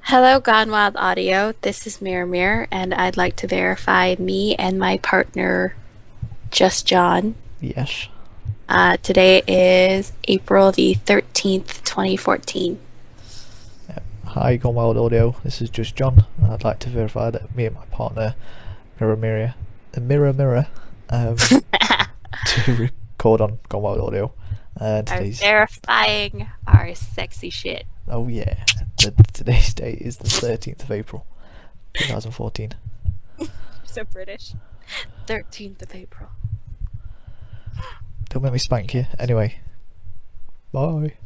Hello, Gone Wild Audio. This is Mir, and I'd like to verify me and my partner, Just John. Yes. Today is April the 13th, 2014. Hi, Gone Wild Audio. This is just John, and I'd like to verify that me and my partner, Mirror, to record on Gone Wild Audio. Are Today's verifying our sexy shit. oh yeah, today's date is the 13th of April, 2014. So British. 13th of April. Don't make me spank you. Anyway, bye.